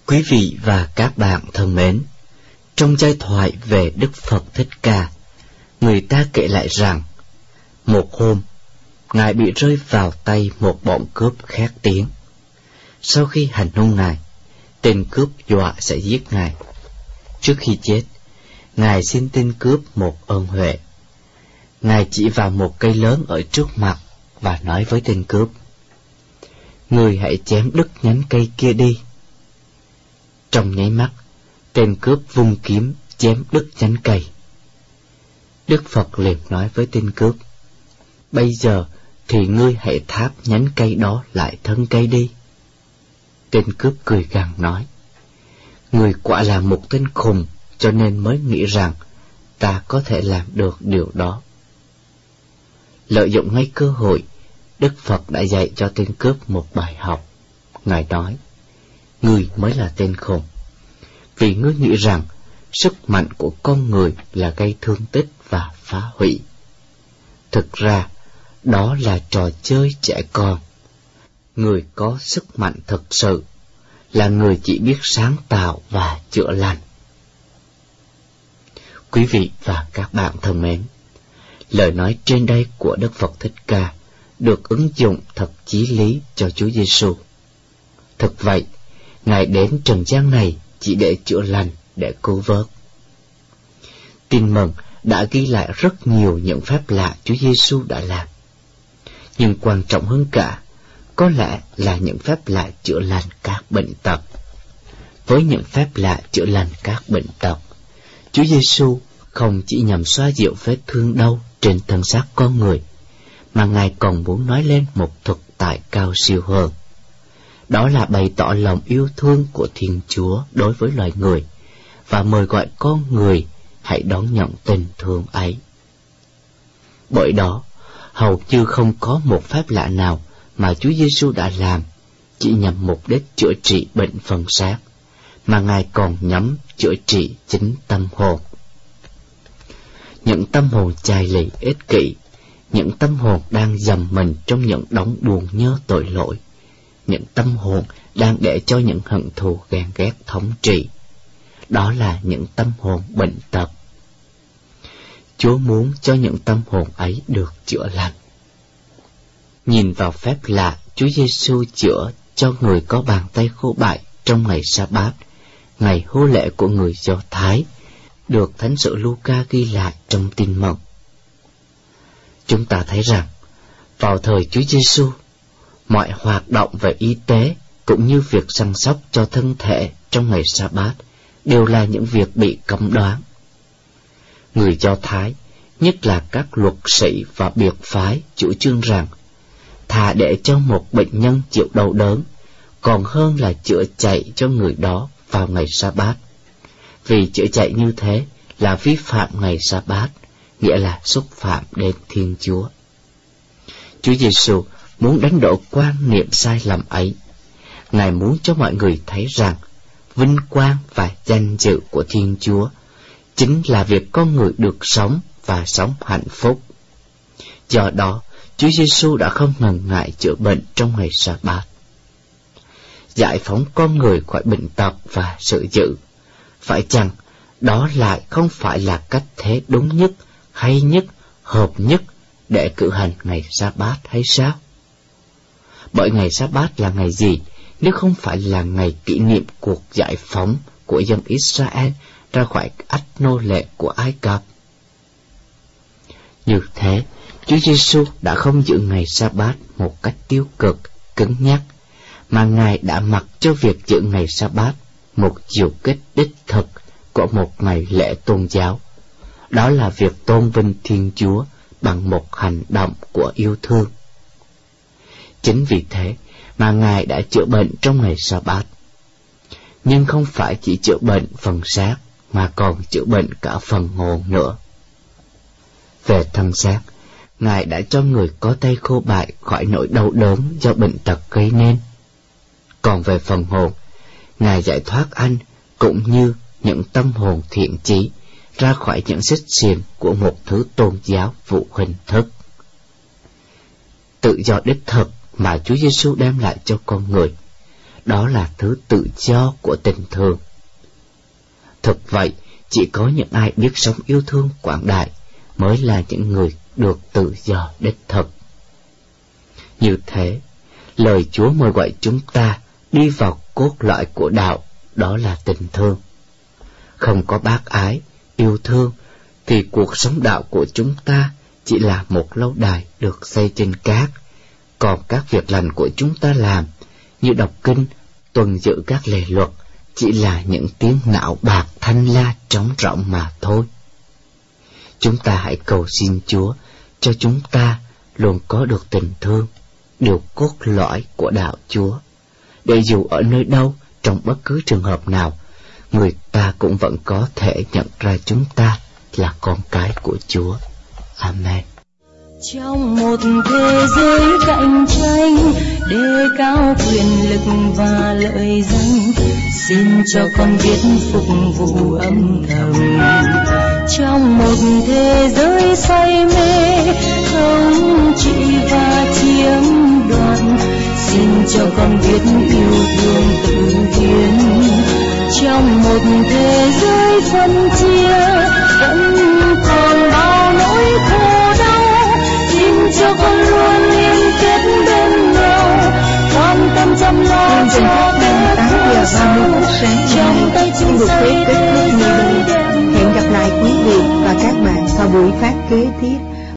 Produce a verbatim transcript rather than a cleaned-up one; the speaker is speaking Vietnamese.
Quý vị và các bạn thân mến, trong giai thoại về Đức Phật Thích Ca, người ta kể lại rằng một hôm Ngài bị rơi vào tay một bọn cướp khét tiếng. Sau khi hành hung Ngài, tên cướp dọa sẽ giết Ngài. Trước khi chết, Ngài xin tên cướp một ơn huệ. Ngài chỉ vào một cây lớn ở trước mặt và nói với tên cướp: "Người hãy chém đứt nhánh cây kia đi." Trong nháy mắt, tên cướp vung kiếm chém đứt nhánh cây. Đức Phật liền nói với tên cướp: "Bây giờ thì ngươi hãy tháp nhánh cây đó lại thân cây đi." Tên cướp cười gằn nói: "Người quả là một tên khùng, cho nên mới nghĩ rằng ta có thể làm được điều đó." Lợi dụng ngay cơ hội, Đức Phật đã dạy cho tên cướp một bài học. Ngài nói: "Ngươi mới là tên khùng, vì ngươi nghĩ rằng sức mạnh của con người là gây thương tích và phá hủy. Thực ra, đó là trò chơi trẻ con. Người có sức mạnh thực sự là người chỉ biết sáng tạo và chữa lành." Quý vị và các bạn thân mến, lời nói trên đây của Đức Phật Thích Ca được ứng dụng thật chí lý cho Chúa Giêsu. Thực vậy, Ngài đến trần gian này chỉ để chữa lành, để cứu vớt. Tin mừng đã ghi lại rất nhiều những phép lạ Chúa Giêsu đã làm. Nhưng quan trọng hơn cả, có lẽ là những phép lạ chữa lành các bệnh tật. Với những phép lạ chữa lành các bệnh tật, Chúa Giêsu không chỉ nhằm xoa dịu vết thương đau trên thân xác con người, mà Ngài còn muốn nói lên một thực tại cao siêu hơn. Đó là bày tỏ lòng yêu thương của Thiên Chúa đối với loài người, và mời gọi con người hãy đón nhận tình thương ấy. Bởi đó, hầu như không có một phép lạ nào mà Chúa Giêsu đã làm chỉ nhằm mục đích chữa trị bệnh phần xác, mà Ngài còn nhắm chữa trị chính tâm hồn. Những tâm hồn chai lì ích kỷ, những tâm hồn đang dầm mình trong những đống buồn nhớ tội lỗi, những tâm hồn đang để cho những hận thù ghen ghét thống trị, đó là những tâm hồn bệnh tật. Chúa muốn cho những tâm hồn ấy được chữa lành. Nhìn vào phép lạ Chúa Giêsu chữa cho người có bàn tay khô bại trong ngày Sa-bát, ngày hô lễ của người Do Thái, được Thánh sử Luca ghi lại trong Tin mừng. Chúng ta thấy rằng, vào thời Chúa Giêsu, mọi hoạt động về y tế cũng như việc săn sóc cho thân thể trong ngày Sa-bát đều là những việc bị cấm đoán. Người Do Thái, nhất là các luật sĩ và biệt phái, chủ trương rằng thà để cho một bệnh nhân chịu đau đớn còn hơn là chữa chạy cho người đó vào ngày Sa-bát, vì chữa chạy như thế là vi phạm ngày Sa-bát, nghĩa là xúc phạm đến Thiên Chúa. Chúa Giêsu muốn đánh đổ quan niệm sai lầm ấy. Ngài muốn cho mọi người thấy rằng vinh quang và danh dự của Thiên Chúa chính là việc con người được sống và sống hạnh phúc. Do đó, Chúa Giêsu đã không ngần ngại chữa bệnh trong ngày Sa-bát. Giải phóng con người khỏi bệnh tật và sự dữ, phải chăng đó lại không phải là cách thế đúng nhất, hay nhất, hợp nhất để cử hành ngày Sa-bát hay sao? Bởi ngày Sa-bát là ngày gì nếu không phải là ngày kỷ niệm cuộc giải phóng của dân Israel ra khỏi ách nô lệ của Ai Cập? Như thế, Chúa Giêsu đã không giữ ngày Sa-bát một cách tiêu cực, cứng nhắc, mà Ngài đã mặc cho việc giữ ngày Sa-bát một chiều kích đích thực của một ngày lễ tôn giáo. Đó là việc tôn vinh Thiên Chúa bằng một hành động của yêu thương. Chính vì thế mà Ngài đã chữa bệnh trong ngày Sa-bát. Nhưng không phải chỉ chữa bệnh phần xác, mà còn chữa bệnh cả phần hồn nữa. Về thân xác, Ngài đã cho người có tay khô bại khỏi nỗi đau đớn do bệnh tật gây nên. Còn về phần hồn, Ngài giải thoát anh cũng như những tâm hồn thiện chí ra khỏi những xích xiềng của một thứ tôn giáo vụ hình thức. Tự do đích thực mà Chúa Giêsu đem lại cho con người, đó là thứ tự do của tình thương. Thực vậy, chỉ có những ai biết sống yêu thương quảng đại mới là những người được tự do đích thực. Như thế, lời Chúa mời gọi chúng ta đi vào cốt lõi của đạo, đó là tình thương. Không có bác ái, yêu thương, thì cuộc sống đạo của chúng ta chỉ là một lâu đài được xây trên cát. Còn các việc lành của chúng ta làm, như đọc kinh, tuân giữ các lề luật, chỉ là những tiếng nạo bạc thanh la trống rỗng mà thôi. Chúng ta hãy cầu xin Chúa cho chúng ta luôn có được tình thương, điều cốt lõi của đạo Chúa, để dù ở nơi đâu, trong bất cứ trường hợp nào, người ta cũng vẫn có thể nhận ra chúng ta là con cái của Chúa. Amen. Trong một thế giới cạnh tranh, đề cao quyền lực và lợi danh, xin cho con biết phục vụ âm thầm. Trong một thế giới say mê, thống trị và chiếm đoạt, xin cho con biết yêu thương tự hiến. Trong một thế giới phân chia, vẫn còn bao nỗi khổ đau, xin cho con luôn liên kết bên nhau, quan tâm chăm lo cho bé con trong tay chung say thế giới đẹp. Hẹn gặp lại quý vị và các bạn vào buổi phát kế tiếp.